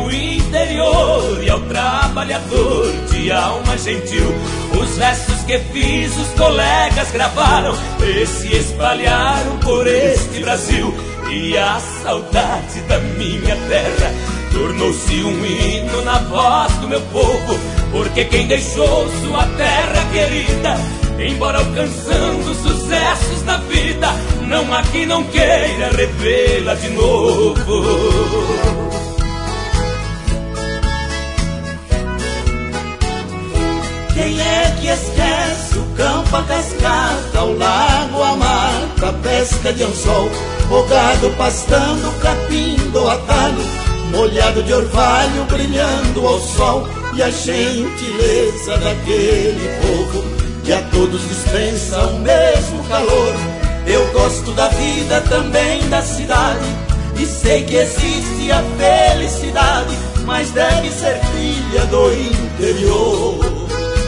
ao interior e ao trabalhador de alma gentil. Os versos que fiz os colegas gravaram e se espalharam por este Brasil. E a saudade da minha terra tornou-se um hino na voz do meu povo, porque quem deixou sua terra querida, embora alcançando sucessos na vida, não há quem não queira revê-la de novo. Quem é que esquece o campo, a cascata, o lago, a mata, a pesca de anzol, o gado pastando, o capim do atalho, molhado de orvalho brilhando ao sol, e a gentileza daquele povo que a todos dispensa o mesmo calor. Eu gosto da vida também da cidade, e sei que existe a felicidade, mas deve ser filha do interior.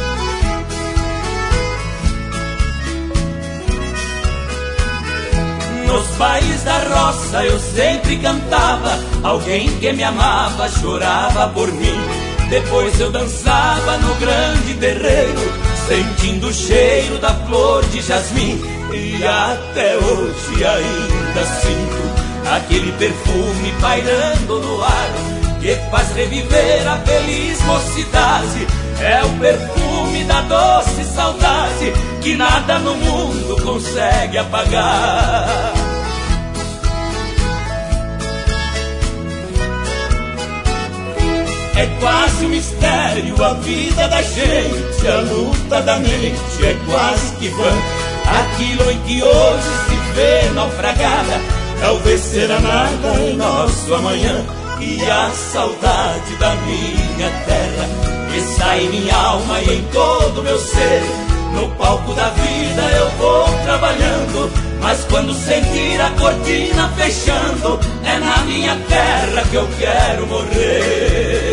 Nos bailes da roça eu sempre cantava, alguém que me amava chorava por mim. Depois eu dançava no grande terreiro, sentindo o cheiro da flor de jasmim. E até hoje ainda sinto aquele perfume pairando no ar, que faz reviver a feliz mocidade. É o perfume da doce saudade que nada no mundo consegue apagar. É quase um mistério a vida da gente, a luta da mente é quase que vã. Aquilo em que hoje se vê naufragada, talvez será nada em nosso amanhã. E a saudade da minha terra está em minha alma e em todo meu ser. No palco da vida eu vou trabalhando, mas quando sentir a cortina fechando, é na minha terra que eu quero morrer.